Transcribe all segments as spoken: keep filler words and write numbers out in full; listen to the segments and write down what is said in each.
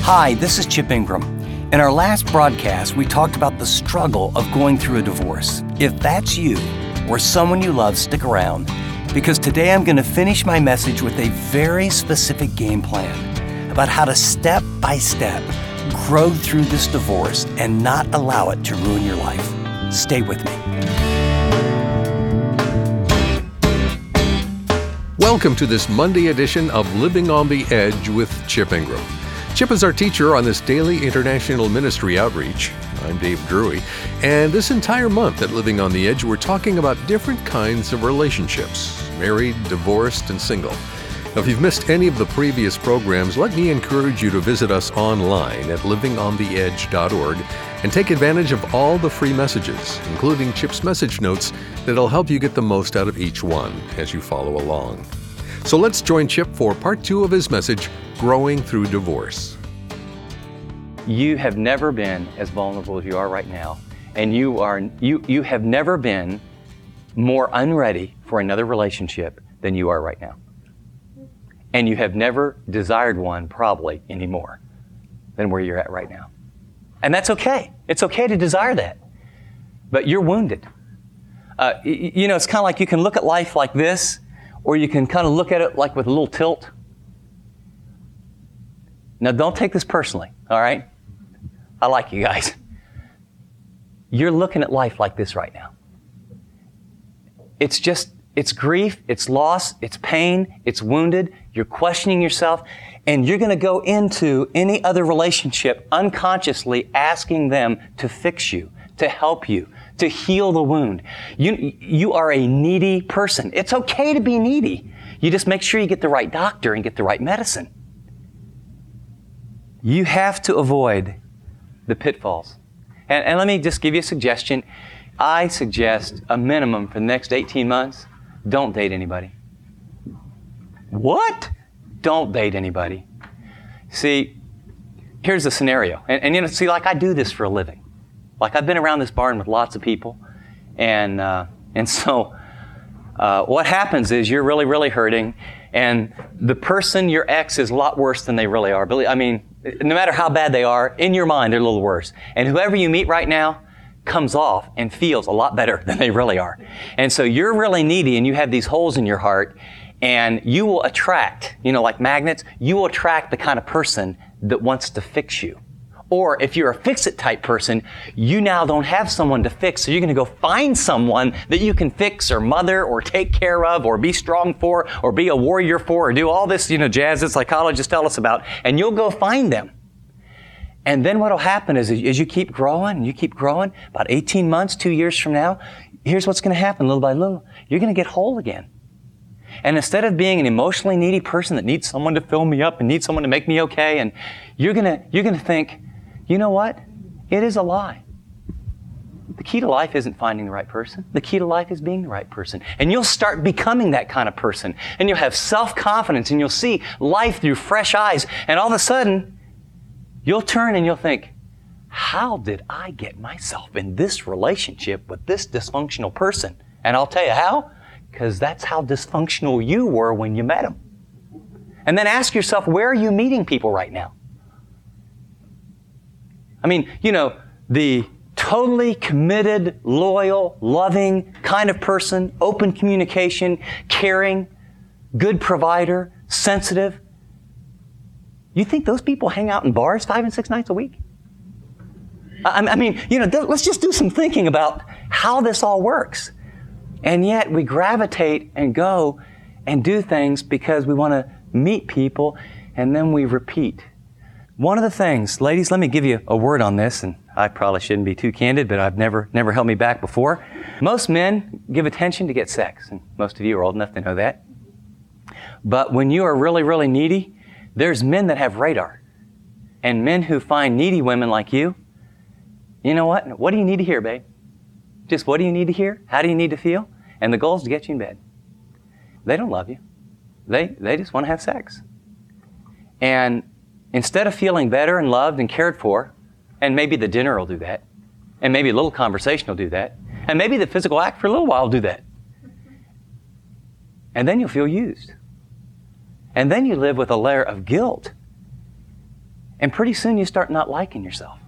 Hi, this is Chip Ingram. In our last broadcast, we talked about the struggle of going through a divorce. If that's you or someone you love, stick around, because today I'm going to finish my message with a very specific game plan about how to step by step grow through this divorce and not allow it to ruin your life. Stay with me. Welcome to this Monday edition of Living on the Edge with Chip Ingram. Chip is our teacher on this daily international ministry outreach. I'm Dave Drury, and this entire month at Living on the Edge, we're talking about different kinds of relationships, married, divorced, and single. Now, if you've missed any of the previous programs, let me encourage you to visit us online at living on the edge dot org and take advantage of all the free messages, including Chip's message notes that'll help you get the most out of each one as you follow along. So let's join Chip for part two of his message, Growing Through Divorce. You have never been as vulnerable as you are right now, and you are you you have never been more unready for another relationship than you are right now. And you have never desired one probably anymore than where you're at right now. And that's okay. It's okay to desire that. But you're wounded. Uh, y- you know, it's kind of like you can look at life like this, or you can kind of look at it like with a little tilt. Now, don't take this personally, all right? I like you guys. You're looking at life like this right now. It's just, it's grief, it's loss, it's pain, it's wounded. You're questioning yourself, and you're going to go into any other relationship unconsciously asking them to fix you, to help you, to heal the wound. You, you are a needy person. It's okay to be needy. You just make sure you get the right doctor and get the right medicine. You have to avoid the pitfalls. And, and let me just give you a suggestion. I suggest a minimum for the next eighteen months, don't date anybody. What? Don't date anybody. See, here's the scenario. And, and you know, see, like I do this for a living. Like I've been around this barn with lots of people. And, uh, and so uh, what happens is you're really, really hurting. And the person, your ex, is a lot worse than they really are. I mean, no matter how bad they are, in your mind, they're a little worse. And whoever you meet right now comes off and feels a lot better than they really are. And so you're really needy and you have these holes in your heart, and you will attract, you know, like magnets, you will attract the kind of person that wants to fix you. Or if you're a fix-it type person, you now don't have someone to fix, so you're going to go find someone that you can fix or mother or take care of or be strong for or be a warrior for or do all this, you know, jazz that psychologists tell us about, and you'll go find them. And then what will happen is as you keep growing and you keep growing, about eighteen months, two years from now, here's what's going to happen little by little. You're going to get whole again. And instead of being an emotionally needy person that needs someone to fill me up and needs someone to make me okay, and you're going to, you're going to think, you know what? It is a lie. The key to life isn't finding the right person. The key to life is being the right person. And you'll start becoming that kind of person. And you'll have self-confidence and you'll see life through fresh eyes. And all of a sudden, you'll turn and you'll think, how did I get myself in this relationship with this dysfunctional person? And I'll tell you how, because that's how dysfunctional you were when you met them. And then ask yourself, where are you meeting people right now? I mean, you know, the totally committed, loyal, loving kind of person, open communication, caring, good provider, sensitive. You think those people hang out in bars five and six nights a week? I, I mean, you know, let's just do some thinking about how this all works. And yet we gravitate and go and do things because we want to meet people, and then we repeat. One of the things, ladies, let me give you a word on this, and I probably shouldn't be too candid, but I've never never held me back before. Most men give attention to get sex, and most of you are old enough to know that. But when you are really, really needy, there's men that have radar. And men who find needy women like you, you know what? What do you need to hear, babe? Just what do you need to hear? How do you need to feel? And the goal is to get you in bed. They don't love you. They, they just want to have sex. And instead of feeling better and loved and cared for, and maybe the dinner will do that, and maybe a little conversation will do that, and maybe the physical act for a little while will do that. And then you'll feel used. And then you live with a layer of guilt And pretty soon you start not liking yourself.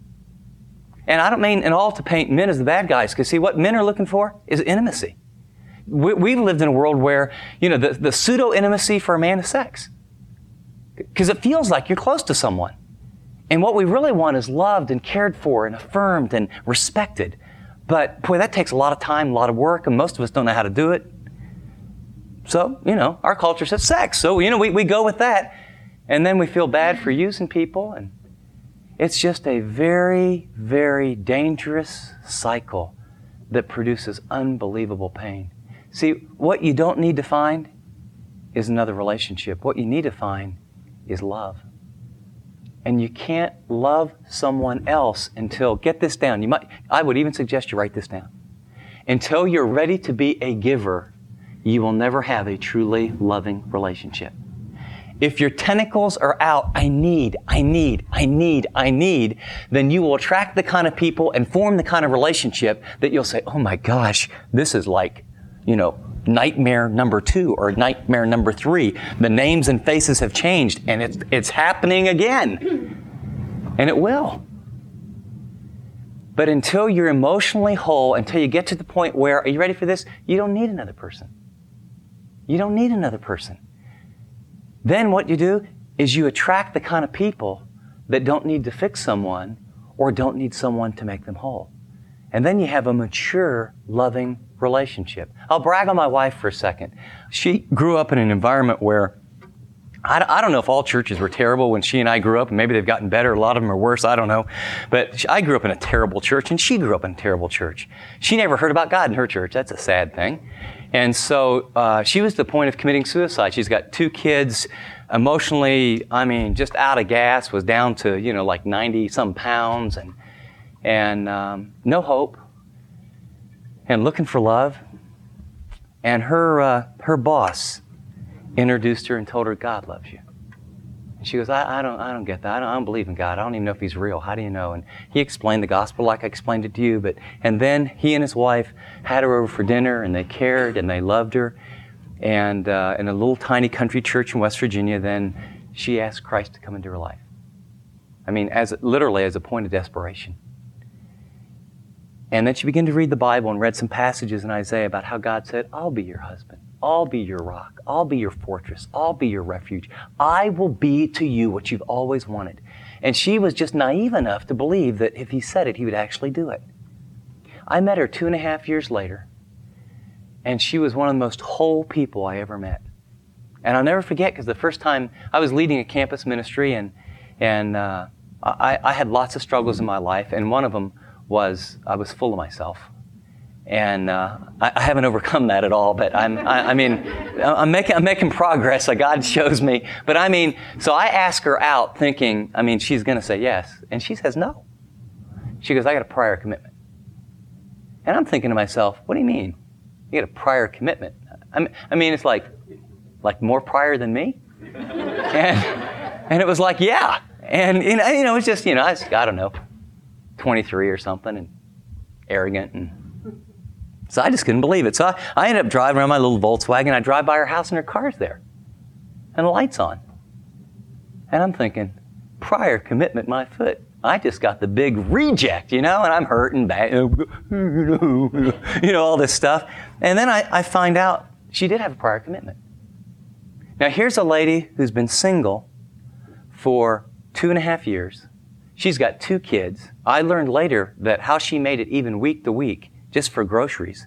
And I don't mean at all to paint men as the bad guys, because see, what men are looking for is intimacy. We, we've lived in a world where, you know, the, the pseudo-intimacy for a man is sex. Because it feels like you're close to someone. And what we really want is loved and cared for and affirmed and respected. But, boy, that takes a lot of time, a lot of work, and most of us don't know how to do it. So, you know, our culture says sex. So, you know, we, we go with that. And then we feel bad for using people. And it's just a very, very dangerous cycle that produces unbelievable pain. See, what you don't need to find is another relationship. What you need to find is love. And you can't love someone else until, get this down, you might, I would even suggest you write this down. Until you're ready to be a giver, you will never have a truly loving relationship. If your tentacles are out, I need, I need, I need, I need, then you will attract the kind of people and form the kind of relationship that you'll say, oh my gosh, this is like, you know, nightmare number two or nightmare number three. The names and faces have changed and it's, it's happening again. And it will. But until you're emotionally whole, until you get to the point where, are you ready for this? You don't need another person. You don't need another person. Then what you do is you attract the kind of people that don't need to fix someone or don't need someone to make them whole. And then you have a mature, loving relationship. I'll brag on my wife for a second. She grew up in an environment where, I, I don't know if all churches were terrible when she and I grew up, and maybe they've gotten better, a lot of them are worse, I don't know. But she, I grew up in a terrible church, and she grew up in a terrible church. She never heard about God in her church. That's a sad thing. And so uh, she was to the point of committing suicide. She's got two kids, emotionally, I mean, just out of gas, was down to, you know, like ninety some pounds, and and um, no hope, and looking for love. And her uh, her boss introduced her and told her, God loves you. And she goes, I, I don't I don't get that. I don't, I don't believe in God. I don't even know if He's real. How do you know? And he explained the gospel like I explained it to you. But and then he and his wife had her over for dinner, and they cared and they loved her. And uh, in a little tiny country church in West Virginia, then she asked Christ to come into her life. I mean, as literally as a point of desperation. And then she began to read the Bible and read some passages in Isaiah about how God said, I'll be your husband. I'll be your rock. I'll be your fortress. I'll be your refuge. I will be to you what you've always wanted. And she was just naive enough to believe that if He said it, He would actually do it. I met her two and a half years later, and she was one of the most whole people I ever met. And I'll never forget, because the first time I was leading a campus ministry, and and uh, I, I had lots of struggles in my life, and one of them was I was full of myself. And uh, I, I haven't overcome that at all, but I'm, I, I mean, I'm making, I'm making progress, so God shows me. But I mean, so I ask her out thinking, I mean, she's going to say yes. And she says no. She goes, I got a prior commitment. And I'm thinking to myself, what do you mean? You got a prior commitment? I mean, I mean it's like, like more prior than me? and, and it was like, yeah. And, you know, you know, it's just, you know, I, was, I don't know, twenty-three or something, and arrogant, and so I just couldn't believe it. So I, I ended up driving around my little Volkswagen. I drive by her house and her car's there. And the light's on. And I'm thinking, prior commitment, my foot. I just got the big reject, you know, and I'm hurting bad, you know, all this stuff. And then I, I find out she did have a prior commitment. Now here's a lady who's been single for two and a half years. She's got two kids. I learned later that how she made it even week to week, just for groceries,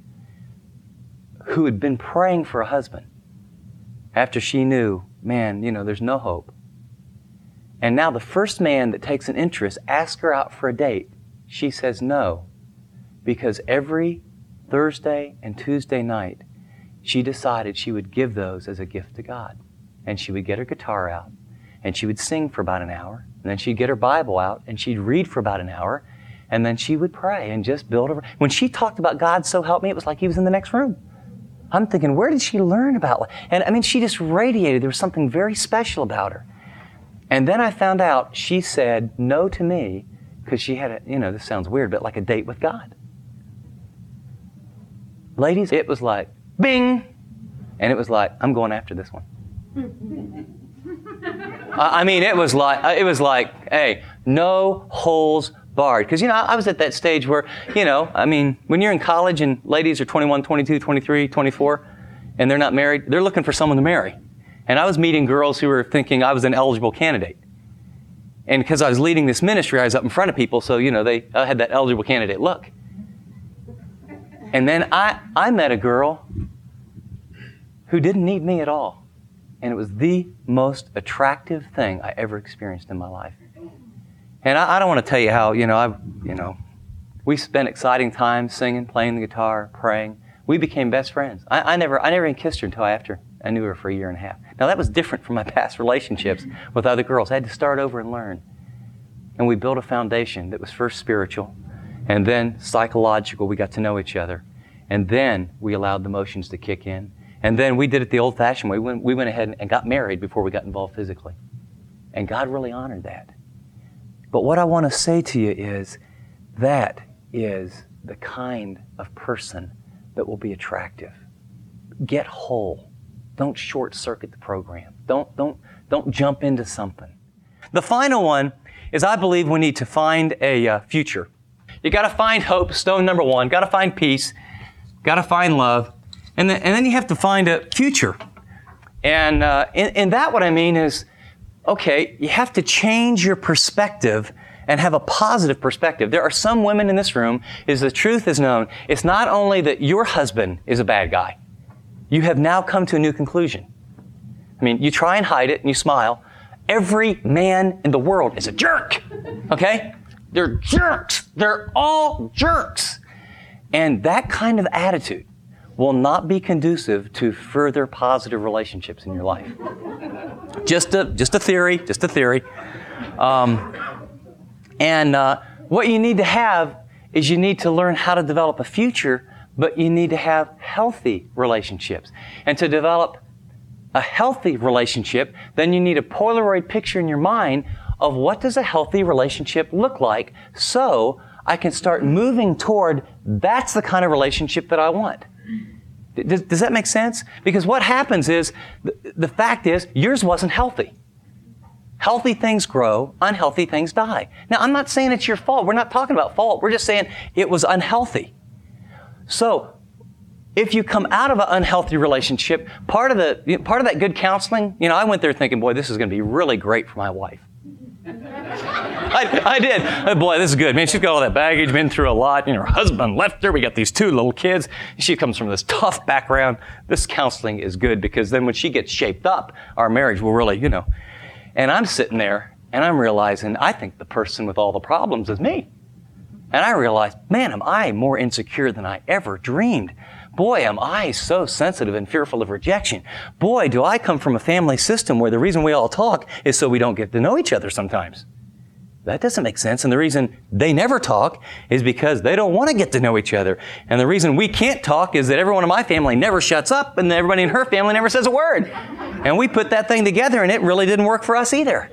who had been praying for a husband after she knew, man, you know, there's no hope. And now the first man that takes an interest asks her out for a date. She says no, because every Thursday and Tuesday night, she decided she would give those as a gift to God. And she would get her guitar out, and she would sing for about an hour, and then she'd get her Bible out, and she'd read for about an hour, and then she would pray and just build her. When she talked about God, so help me, it was like He was in the next room. I'm thinking, where did she learn about? And I mean, she just radiated. There was something very special about her. And then I found out she said no to me because she had a, you know, this sounds weird, but like a date with God. Ladies, it was like, bing! And it was like, I'm going after this one. I mean, it was like, it was like, hey, no holes barred. Because, you know, I was at that stage where, you know, I mean, when you're in college and ladies are twenty-one, twenty-two, twenty-three, twenty-four, and they're not married, they're looking for someone to marry. And I was meeting girls who were thinking I was an eligible candidate. And because I was leading this ministry, I was up in front of people, so, you know, they I had that eligible candidate look. And then I, I met a girl who didn't need me at all. And it was the most attractive thing I ever experienced in my life. And I, I don't want to tell you how, you know, I, you know, we spent exciting times singing, playing the guitar, praying. We became best friends. I, I never, I never even kissed her until after I knew her for a year and a half. Now that was different from my past relationships with other girls. I had to start over and learn. And we built a foundation that was first spiritual, and then psychological. We got to know each other. And then we allowed the emotions to kick in. And then we did it the old-fashioned way. We went, we went ahead and got married before we got involved physically. And God really honored that. But what I want to say to you is that is the kind of person that will be attractive. Get whole. Don't short-circuit the program. Don't, don't, don't jump into something. The final one is I believe we need to find a uh, future. You got to find hope, stone number one. Got to find peace. Got to find love. And then, and then you have to find a future. And uh, in, in that, what I mean is, okay, you have to change your perspective and have a positive perspective. There are some women in this room, is the truth is known, it's not only that your husband is a bad guy. You have now come to a new conclusion. I mean, you try and hide it and you smile. Every man in the world is a jerk, okay? They're jerks. They're all jerks. And that kind of attitude will not be conducive to further positive relationships in your life. Just a, just a theory, just a theory. Um, and uh, what you need to have is you need to learn how to develop a future, but you need to have healthy relationships. And to develop a healthy relationship, then you need a Polaroid picture in your mind of what does a healthy relationship look like, so I can start moving toward that's the kind of relationship that I want. Does, does that make sense? Because what happens is, the, the fact is, yours wasn't healthy. Healthy things grow, unhealthy things die. Now, I'm not saying it's your fault. We're not talking about fault. We're just saying it was unhealthy. So, if you come out of an unhealthy relationship, part of the part of that good counseling, you know, I went there thinking, boy, this is going to be really great for my wife. I, I did. Oh, boy, this is good. Man, she's got all that baggage, been through a lot. You know, her husband left her. We got these two little kids. She comes from this tough background. This counseling is good because then when she gets shaped up, our marriage will really, you know. And I'm sitting there and I'm realizing I think the person with all the problems is me. And I realized, man, am I more insecure than I ever dreamed. Boy, am I so sensitive and fearful of rejection. Boy, do I come from a family system where the reason we all talk is so we don't get to know each other sometimes. That doesn't make sense. And the reason they never talk is because they don't want to get to know each other. And the reason we can't talk is that everyone in my family never shuts up and everybody in her family never says a word. And we put that thing together and it really didn't work for us either.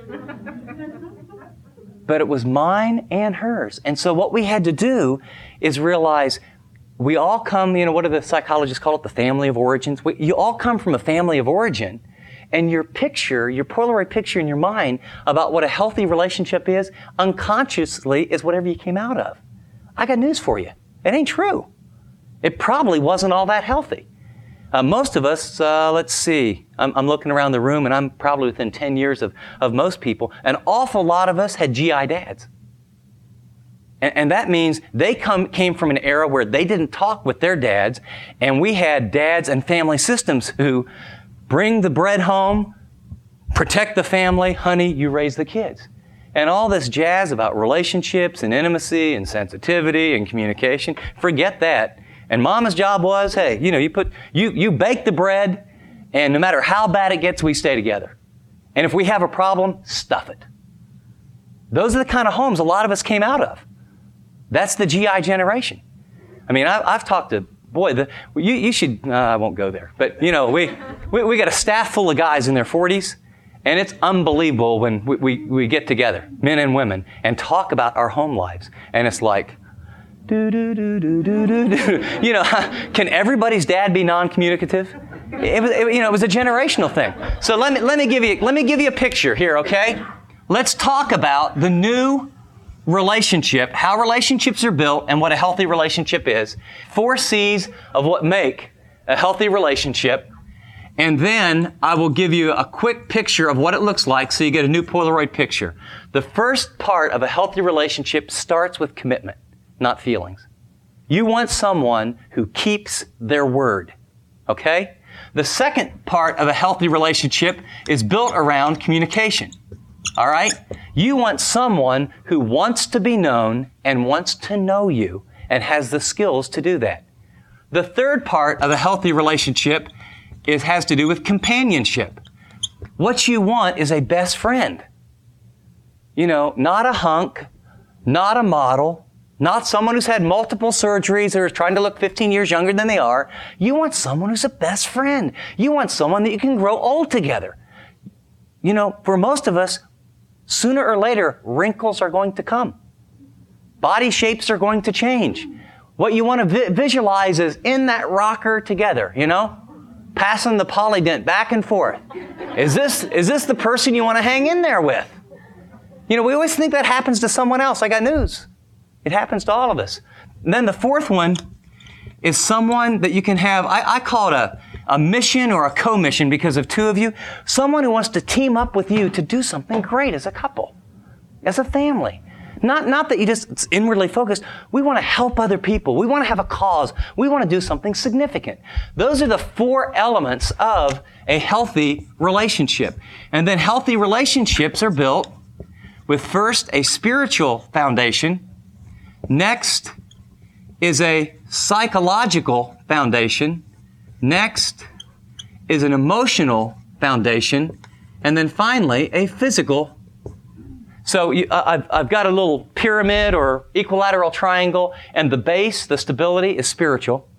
But it was mine and hers. And so what we had to do is realize we all come, you know, what do the psychologists call it? The family of origins. We, you all come from a family of origin. And your picture, your Polaroid picture in your mind about what a healthy relationship is, unconsciously is whatever you came out of. I got news for you. It ain't true. It probably wasn't all that healthy. Uh, most of us, uh, let's see, I'm, I'm looking around the room and I'm probably within ten years of, of most people. An awful lot of us had G I dads. And, and that means they come, came from an era where they didn't talk with their dads, and we had dads and family systems who bring the bread home, protect the family, honey, you raise the kids. And all this jazz about relationships and intimacy and sensitivity and communication, forget that. And mama's job was, hey, you know, you put, you, you bake the bread, and no matter how bad it gets, we stay together. And if we have a problem, stuff it. Those are the kind of homes a lot of us came out of. That's the G I generation. I mean, I, I've talked to Boy, the, you, you should, uh, I won't go there. But, you know, we, we, we got a staff full of guys in their forties, and it's unbelievable when we, we, we get together, men and women, and talk about our home lives. And it's like, do, do, do, do, do, do, do. You know, can everybody's dad be non-communicative? It was, it, you know, it was a generational thing. So let me, let me give you, let me give you a picture here, okay? Let's talk about the new relationship, how relationships are built and what a healthy relationship is. Four C's of what make a healthy relationship. And then I will give you a quick picture of what it looks like so you get a new Polaroid picture. The first part of a healthy relationship starts with commitment, not feelings. You want someone who keeps their word, okay? The second part of a healthy relationship is built around communication, all right? You want someone who wants to be known and wants to know you and has the skills to do that. The third part of a healthy relationship is, has to do with companionship. What you want is a best friend. You know, not a hunk, not a model, not someone who's had multiple surgeries or is trying to look fifteen years younger than they are. You want someone who's a best friend. You want someone that you can grow old together. You know, for most of us, sooner or later, wrinkles are going to come. Body shapes are going to change. What you want to vi- visualize is in that rocker together, you know, passing the Polydent back and forth. Is this, is this the person you want to hang in there with? You know, we always think that happens to someone else. I got news. It happens to all of us. And then the fourth one is someone that you can have, I, I call it a, a mission or a co-mission because of two of you. Someone who wants to team up with you to do something great as a couple, as a family. Not, not that you just it's inwardly focused. We want to help other people. We want to have a cause. We want to do something significant. Those are the four elements of a healthy relationship. And then healthy relationships are built with first a spiritual foundation. Next is a psychological foundation. Next is an emotional foundation. And then finally, a physical. So you, uh, I've, I've got a little pyramid or equilateral triangle, and the base, the stability, is spiritual.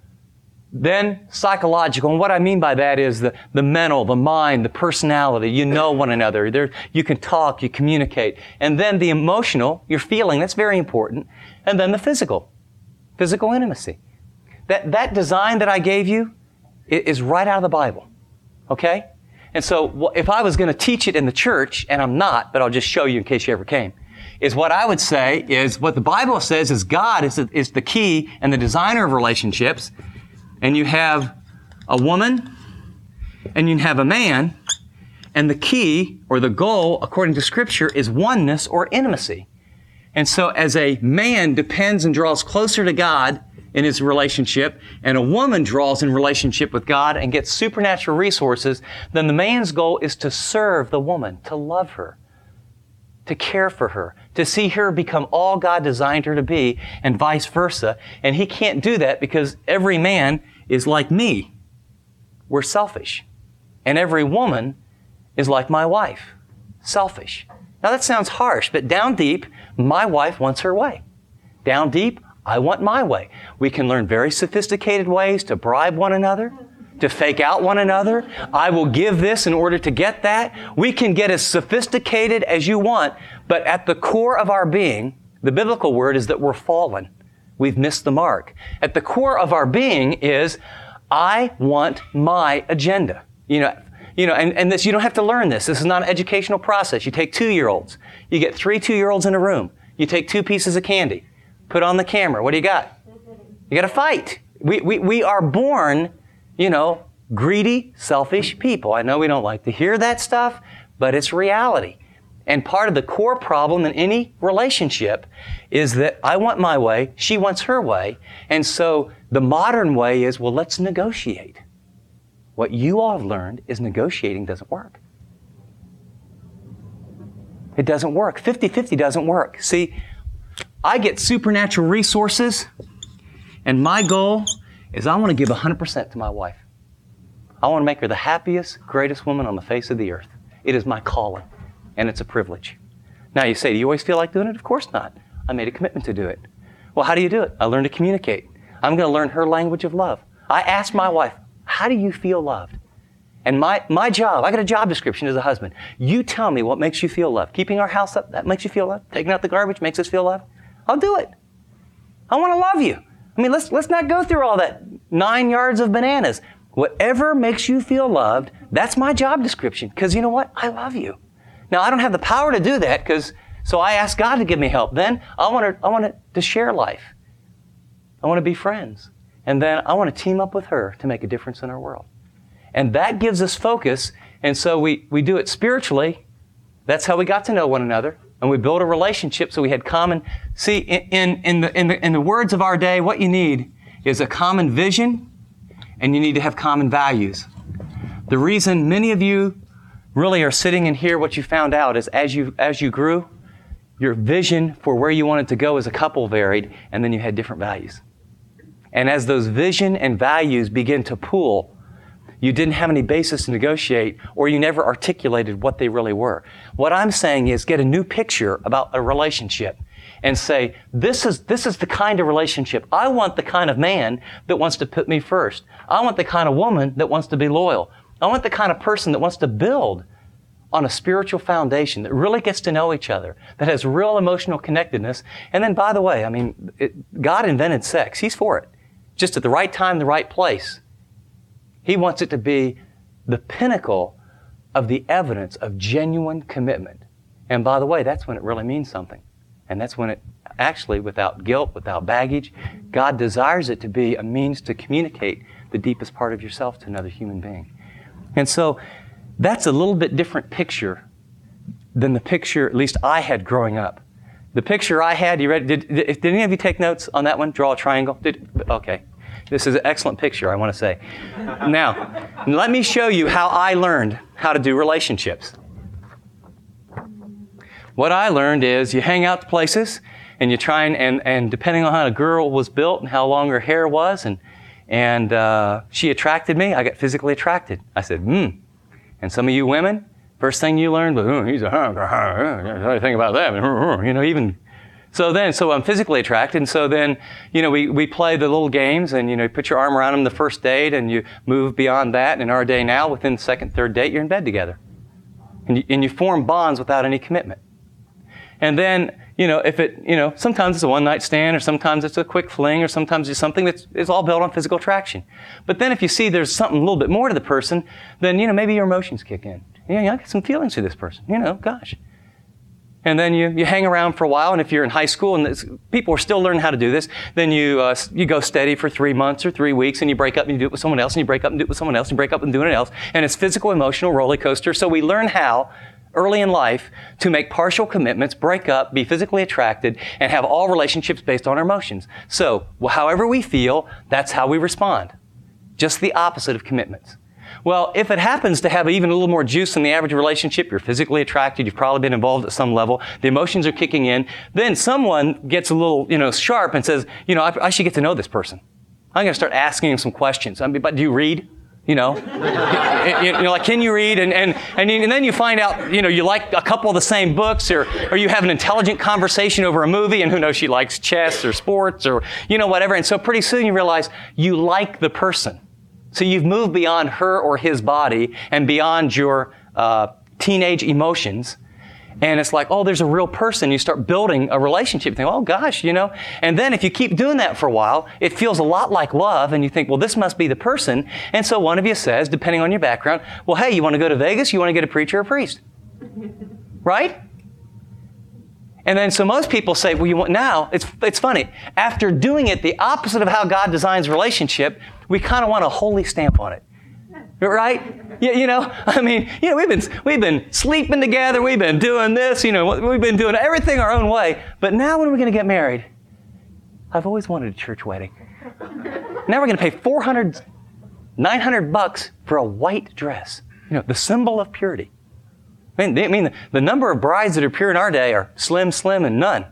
Then psychological. And what I mean by that is the, the mental, the mind, the personality. You know one another. There, you can talk, you communicate. And then the emotional, your feeling, that's very important. And then the physical, physical intimacy. That, that design that I gave you is right out of the Bible. Okay? And so if I was going to teach it in the church, and I'm not, but I'll just show you in case you ever came, is what I would say is what the Bible says is God is the, is the key and the designer of relationships. And you have a woman and you have a man, and the key or the goal, according to Scripture, is oneness or intimacy. And so as a man depends and draws closer to God in his relationship, and a woman draws in relationship with God and gets supernatural resources, then the man's goal is to serve the woman, to love her, to care for her, to see her become all God designed her to be, and vice versa. And he can't do that because every man is like me. We're selfish. And every woman is like my wife, selfish. Now that sounds harsh, but down deep, my wife wants her way. Down deep, I want my way. We can learn very sophisticated ways to bribe one another, to fake out one another. I will give this in order to get that. We can get as sophisticated as you want, but at the core of our being, the biblical word is that we're fallen. We've missed the mark. At the core of our being is, I want my agenda. You know, you know, and, and this, you don't have to learn this. This is not an educational process. You take two-year-olds. You get three two-year-olds in a room. You take two pieces of candy. Put on the camera. What do you got? You got to fight. We, we, we are born, you know, greedy, selfish people. I know we don't like to hear that stuff, but it's reality. And part of the core problem in any relationship is that I want my way, she wants her way, and so the modern way is, well, let's negotiate. What you all have learned is negotiating doesn't work. It doesn't work. fifty-fifty doesn't work. See, I get supernatural resources, and my goal is I want to give one hundred percent to my wife. I want to make her the happiest, greatest woman on the face of the earth. It is my calling, and it's a privilege. Now you say, do you always feel like doing it? Of course not. I made a commitment to do it. Well, how do you do it? I learned to communicate. I'm going to learn her language of love. I asked my wife, how do you feel loved? And my, my job, I got a job description as a husband. You tell me what makes you feel loved. Keeping our house up, that makes you feel loved. Taking out the garbage makes us feel loved. I'll do it. I want to love you. I mean, let's, let's not go through all that nine yards of bananas. Whatever makes you feel loved, that's my job description. Because you know what? I love you. Now, I don't have the power to do that, because so I ask God to give me help. Then I want to, I want to share life. I want to be friends. And then I want to team up with her to make a difference in our world. And that gives us focus. And so we, we do it spiritually. That's how we got to know one another. And we built a relationship so we had common. See, in, in, the, in, the, in the words of our day, what you need is a common vision, and you need to have common values. The reason many of you really are sitting in here, what you found out is as you, as you grew, your vision for where you wanted to go as a couple varied, and then you had different values. And as those vision and values begin to pool, you didn't have any basis to negotiate, or you never articulated what they really were. What I'm saying is get a new picture about a relationship and say, this is, this is the kind of relationship. I want the kind of man that wants to put me first. I want the kind of woman that wants to be loyal. I want the kind of person that wants to build on a spiritual foundation, that really gets to know each other, that has real emotional connectedness. And then, by the way, I mean, it, God invented sex. He's for it. Just at the right time, the right place. He wants it to be the pinnacle of the evidence of genuine commitment. And by the way, that's when it really means something. And that's when it actually, without guilt, without baggage, God desires it to be a means to communicate the deepest part of yourself to another human being. And so that's a little bit different picture than the picture, at least I had growing up. The picture I had, you ready? Did, did, did any of you take notes on that one? Draw a triangle? Did, okay. This is an excellent picture, I want to say. Now, let me show you how I learned how to do relationships. What I learned is you hang out to places and you try and, and, and depending on how a girl was built and how long her hair was, and, and uh, she attracted me, I got physically attracted. I said, hmm. And some of you women, first thing you learned was, oh, he's a hunk, what do you think about that? You know, even, so then, so I'm physically attracted, and so then, you know, we, we play the little games, and, you know, you put your arm around them the first date, and you move beyond that, and in our day now, within the second, third date, you're in bed together. And you, and you form bonds without any commitment. And then, you know, if it, you know, sometimes it's a one-night stand, or sometimes it's a quick fling, or sometimes it's something that's it's all built on physical attraction. But then if you see there's something a little bit more to the person, then, you know, maybe your emotions kick in. You know, I got some feelings for this person, you know, gosh. And then you, you hang around for a while, and if you're in high school and this, people are still learning how to do this, then you uh, you go steady for three months or three weeks, and you break up and you do it with someone else, and you break up and do it with someone else, and you break up and do it else. And it's physical, emotional roller coaster. So we learn how early in life to make partial commitments, break up, be physically attracted, and have all relationships based on our emotions. So, well, however we feel, that's how we respond. Just the opposite of commitments. Well, if it happens to have even a little more juice than the average relationship, you're physically attracted, you've probably been involved at some level, the emotions are kicking in, then someone gets a little, you know, sharp and says, you know, I, I should get to know this person. I'm going to start asking him some questions. I mean, but do you read? You know, you, you know, like, can you read? And, and, and, and then you find out, you know, you like a couple of the same books, or, or you have an intelligent conversation over a movie, and who knows, she likes chess or sports or, you know, whatever. And so pretty soon you realize you like the person. So you've moved beyond her or his body and beyond your uh, teenage emotions. And it's like, oh, there's a real person. You start building a relationship. You think, oh, gosh, you know. And then if you keep doing that for a while, it feels a lot like love. And you think, well, this must be the person. And so one of you says, depending on your background, well, hey, you want to go to Vegas? You want to get a preacher or a priest? Right? And then so most people say, well, you want, now, it's, it's funny. After doing it the opposite of how God designs relationship, we kind of want a holy stamp on it. Right? You, you know, I mean, you know, we've been, we've been sleeping together, we've been doing this, you know, we've been doing everything our own way. But now when are we going to get married? I've always wanted a church wedding. Now we're going to pay four hundred, nine hundred bucks for a white dress. You know, the symbol of purity. I mean, I mean the, the number of brides that are pure in our day are slim, slim, and none.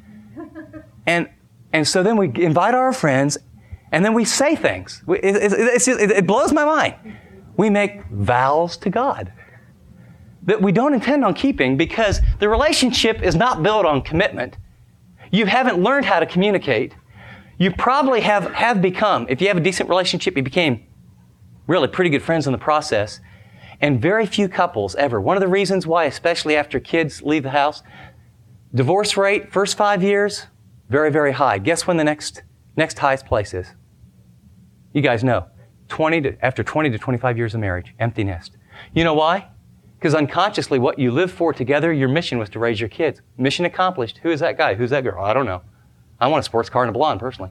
And, and so then we invite our friends, and then we say things. It, it, it's, it, it blows my mind. We make vows to God that we don't intend on keeping, because the relationship is not built on commitment. You haven't learned how to communicate. You probably have, have become, if you have a decent relationship, you became really pretty good friends in the process. And very few couples ever. One of the reasons why, especially after kids leave the house, divorce rate, first five years, very, very high. Guess when the next, next highest place is? You guys know. twenty to, after twenty to twenty-five years of marriage, empty nest. You know why? Because unconsciously, what you live for together, your mission was to raise your kids. Mission accomplished. Who is that guy? Who's that girl? I don't know. I want a sports car and a blonde, personally.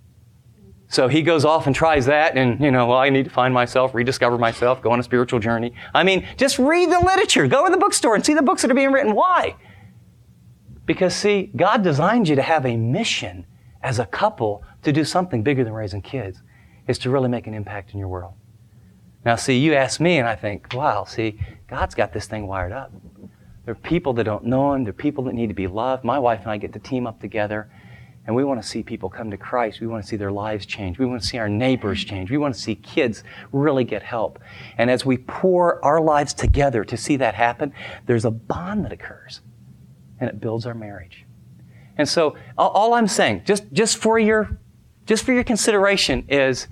So he goes off and tries that, and, you know, well, I need to find myself, rediscover myself, go on a spiritual journey. I mean, just read the literature. Go in the bookstore and see the books that are being written. Why? Because, see, God designed you to have a mission as a couple to do something bigger than raising kids, is to really make an impact in your world. Now, see, you ask me, and I think, wow, see, God's got this thing wired up. There are people that don't know Him. There are people that need to be loved. My wife and I get to team up together, and we want to see people come to Christ. We want to see their lives change. We want to see our neighbors change. We want to see kids really get help. And as we pour our lives together to see that happen, there's a bond that occurs, and it builds our marriage. And so all, all I'm saying, just, just for your, just for your consideration, is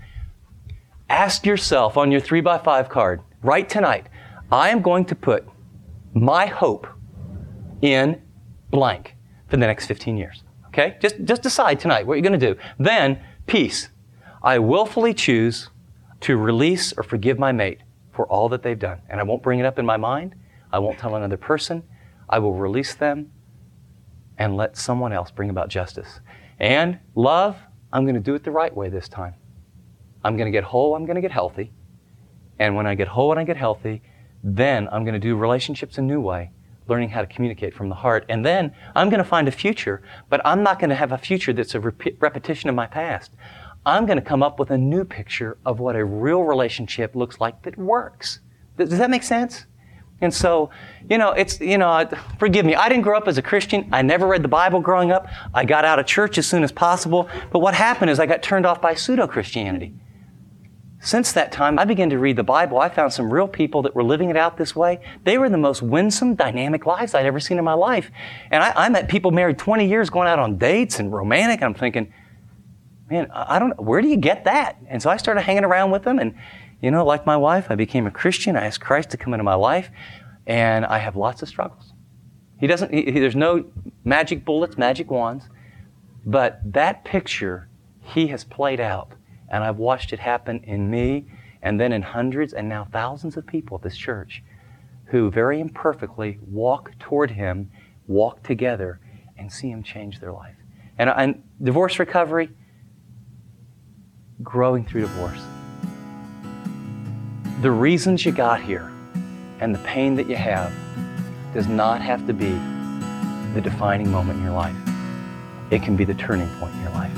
ask yourself on your three by five card, right tonight, I am going to put my hope in blank for the next fifteen years. Okay? Just, just decide tonight what you're going to do. Then, peace. I willfully choose to release or forgive my mate for all that they've done. And I won't bring it up in my mind. I won't tell another person. I will release them and let someone else bring about justice. And love, I'm going to do it the right way this time. I'm going to get whole, I'm going to get healthy. And when I get whole and I get healthy, then I'm going to do relationships a new way, learning how to communicate from the heart. And then I'm going to find a future, but I'm not going to have a future that's a rep- repetition of my past. I'm going to come up with a new picture of what a real relationship looks like that works. Does that make sense? And so, you know, it's, you know, forgive me, I didn't grow up as a Christian. I never read the Bible growing up. I got out of church as soon as possible. But what happened is I got turned off by pseudo-Christianity. Since that time, I began to read the Bible. I found some real people that were living it out this way. They were the most winsome, dynamic lives I'd ever seen in my life. And I, I met people married twenty years going out on dates and romantic, and I'm thinking, man, I don't know, where do you get that? And so I started hanging around with them, and, you know, like my wife, I became a Christian. I asked Christ to come into my life, and I have lots of struggles. He doesn't, he, there's no magic bullets, magic wands, but that picture He has played out. And I've watched it happen in me, and then in hundreds, and now thousands of people at this church who very imperfectly walk toward Him, walk together, and see Him change their life. And, and divorce recovery, growing through divorce. The reasons you got here and the pain that you have does not have to be the defining moment in your life. It can be the turning point in your life.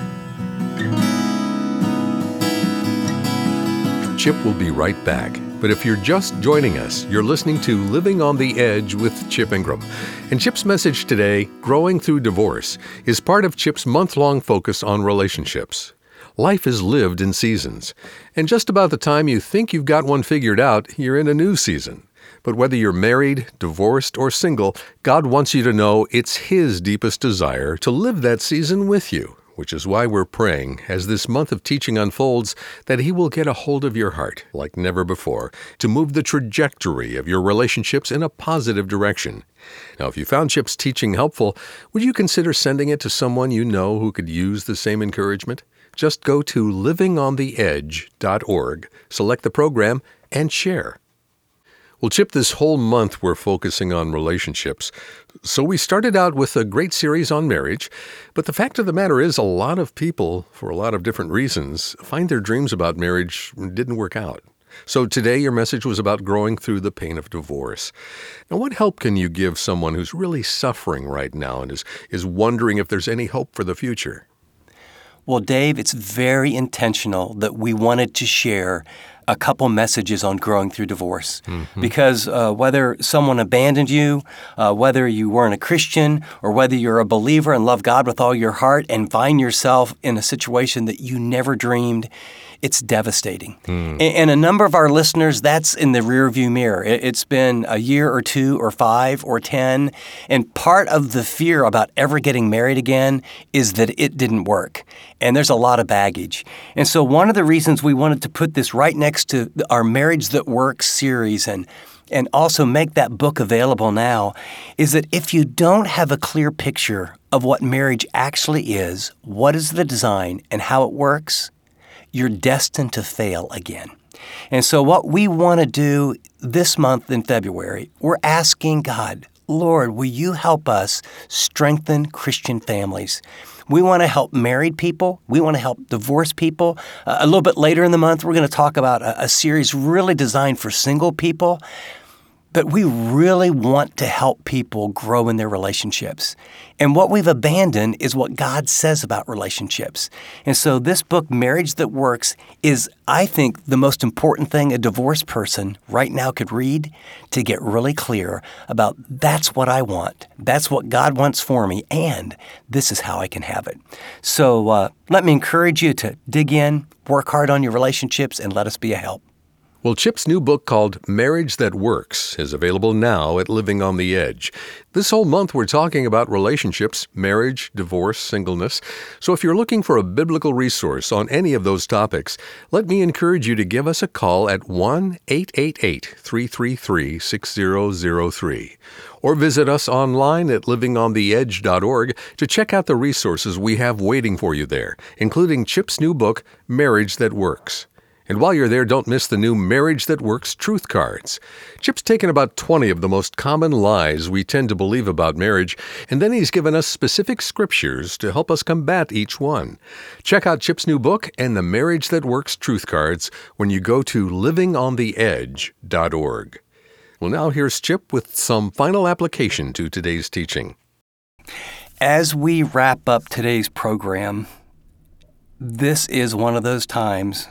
Chip will be right back. But if you're just joining us, you're listening to Living on the Edge with Chip Ingram. And Chip's message today, Growing Through Divorce, is part of Chip's month-long focus on relationships. Life is lived in seasons. And just about the time you think you've got one figured out, you're in a new season. But whether you're married, divorced, or single, God wants you to know it's His deepest desire to live that season with you. Which is why we're praying, as this month of teaching unfolds, that He will get a hold of your heart like never before to move the trajectory of your relationships in a positive direction. Now, if you found Chip's teaching helpful, would you consider sending it to someone you know who could use the same encouragement? Just go to living on the edge dot org, select the program, and share. Well, Chip, this whole month we're focusing on relationships. So we started out with a great series on marriage, but the fact of the matter is a lot of people, for a lot of different reasons, find their dreams about marriage didn't work out. So today your message was about growing through the pain of divorce. Now, what help can you give someone who's really suffering right now and is, is wondering if there's any hope for the future? Well, Dave, it's very intentional that we wanted to share a couple messages on growing through divorce. Mm-hmm. Because uh, whether someone abandoned you, uh, whether you weren't a Christian, or whether you're a believer and love God with all your heart and find yourself in a situation that you never dreamed, it's devastating. Mm. And, and a number of our listeners, that's in the rearview mirror. It, it's been a year or two or five or ten, and part of the fear about ever getting married again is that it didn't work. And there's a lot of baggage. And so one of the reasons we wanted to put this right next to our Marriage That Works series and and also make that book available now is that if you don't have a clear picture of what marriage actually is, what is the design, and how it works, you're destined to fail again. And so what we want to do this month in February, we're asking God, Lord, will you help us strengthen Christian families? We want to help married people. We want to help divorced people. Uh, a little bit later in the month, we're going to talk about a, a series really designed for single people. But we really want to help people grow in their relationships. And what we've abandoned is what God says about relationships. And so this book, Marriage That Works, is, I think, the most important thing a divorced person right now could read to get really clear about that's what I want. That's what God wants for me. And this is how I can have it. So uh, let me encourage you to dig in, work hard on your relationships, and let us be a help. Well, Chip's new book called Marriage That Works is available now at Living on the Edge. This whole month we're talking about relationships, marriage, divorce, singleness. So if you're looking for a biblical resource on any of those topics, let me encourage you to give us a call at one eight eight eight, three three three, six zero zero three or visit us online at living on the edge dot org to check out the resources we have waiting for you there, including Chip's new book, Marriage That Works. And while you're there, don't miss the new Marriage That Works truth cards. Chip's taken about twenty of the most common lies we tend to believe about marriage, and then he's given us specific scriptures to help us combat each one. Check out Chip's new book and the Marriage That Works truth cards when you go to living on the edge dot org. Well, now here's Chip with some final application to today's teaching. As we wrap up today's program, this is one of those times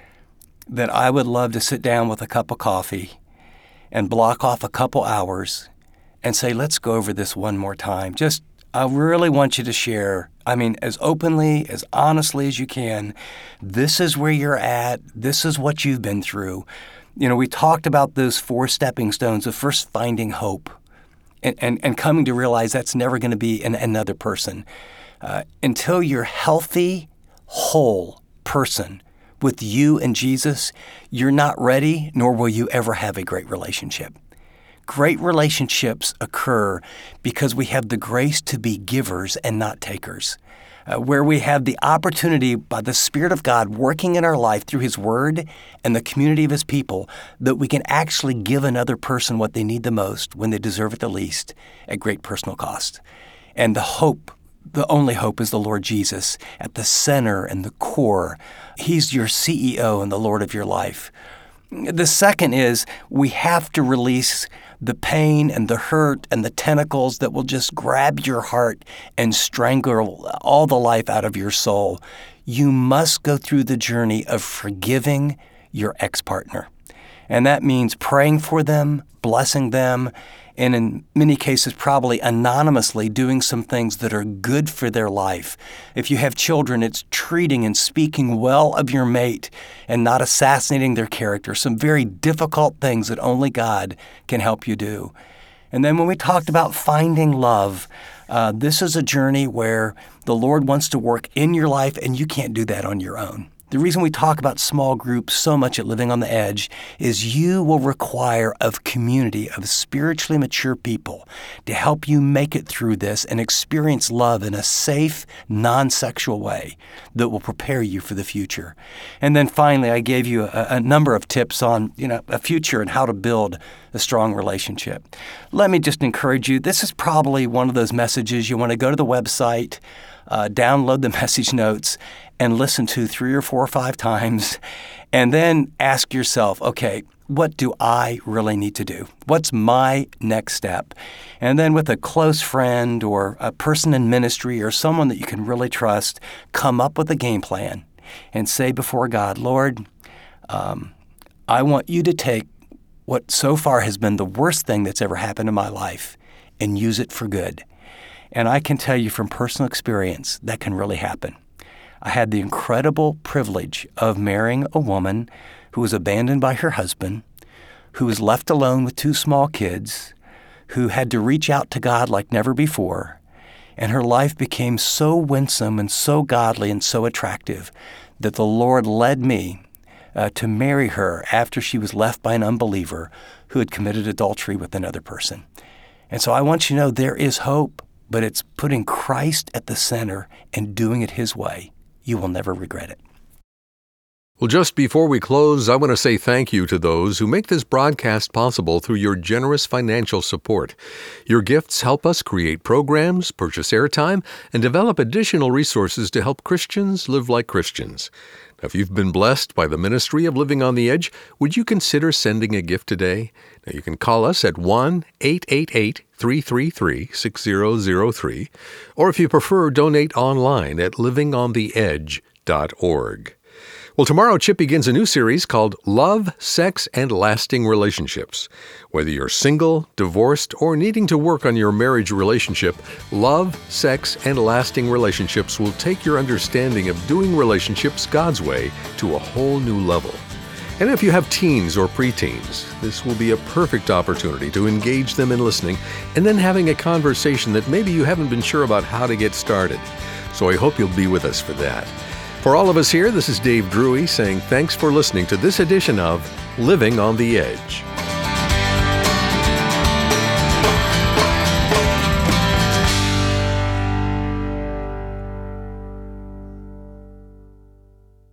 that I would love to sit down with a cup of coffee and block off a couple hours and say, let's go over this one more time. Just, I really want you to share, I mean, as openly, as honestly as you can. This is where you're at. This is what you've been through. You know, we talked about those four stepping stones of first finding hope and, and, and coming to realize that's never going to be an, another person. Uh, until you're healthy, whole person with you and Jesus, you're not ready, nor will you ever have a great relationship. Great relationships occur because we have the grace to be givers and not takers, uh, where we have the opportunity by the Spirit of God working in our life through His Word and the community of His people that we can actually give another person what they need the most when they deserve it the least at great personal cost. And the hope The only hope is the Lord Jesus at the center and the core. He's your C E O and the Lord of your life. The second is we have to release the pain and the hurt and the tentacles that will just grab your heart and strangle all the life out of your soul. You must go through the journey of forgiving your ex-partner. And that means praying for them, blessing them, and in many cases probably anonymously doing some things that are good for their life. If you have children, it's treating and speaking well of your mate and not assassinating their character, some very difficult things that only God can help you do. And then when we talked about finding love, uh, this is a journey where the Lord wants to work in your life and you can't do that on your own. The reason we talk about small groups so much at Living on the Edge is you will require a community of spiritually mature people to help you make it through this and experience love in a safe, non-sexual way that will prepare you for the future. And then finally, I gave you a, a number of tips on, you know, a future and how to build a strong relationship. Let me just encourage you, this is probably one of those messages you want to go to the website, Uh, download the message notes and listen to three or four or five times, and then ask yourself, okay, what do I really need to do? What's my next step? And then with a close friend or a person in ministry or someone that you can really trust, come up with a game plan and say before God, Lord, um, I want you to take what so far has been the worst thing that's ever happened in my life and use it for good. And I can tell you from personal experience, that can really happen. I had the incredible privilege of marrying a woman who was abandoned by her husband, who was left alone with two small kids, who had to reach out to God like never before. And her life became so winsome and so godly and so attractive that the Lord led me uh, to marry her after she was left by an unbeliever who had committed adultery with another person. And so I want you to know there is hope. But it's putting Christ at the center and doing it His way. You will never regret it. Well, just before we close, I want to say thank you to those who make this broadcast possible through your generous financial support. Your gifts help us create programs, purchase airtime, and develop additional resources to help Christians live like Christians. Now, if you've been blessed by the ministry of Living on the Edge, would you consider sending a gift today? Now, you can call us at one eight eight eight, three three three, six zero zero three, or if you prefer, donate online at living on the edge dot org. Well, tomorrow Chip begins a new series called Love, Sex, and Lasting Relationships. Whether you're single, divorced, or needing to work on your marriage relationship, Love, Sex, and Lasting Relationships will take your understanding of doing relationships God's way to a whole new level. And if you have teens or preteens, this will be a perfect opportunity to engage them in listening and then having a conversation that maybe you haven't been sure about how to get started. So I hope you'll be with us for that. For all of us here, this is Dave Drury saying thanks for listening to this edition of Living on the Edge.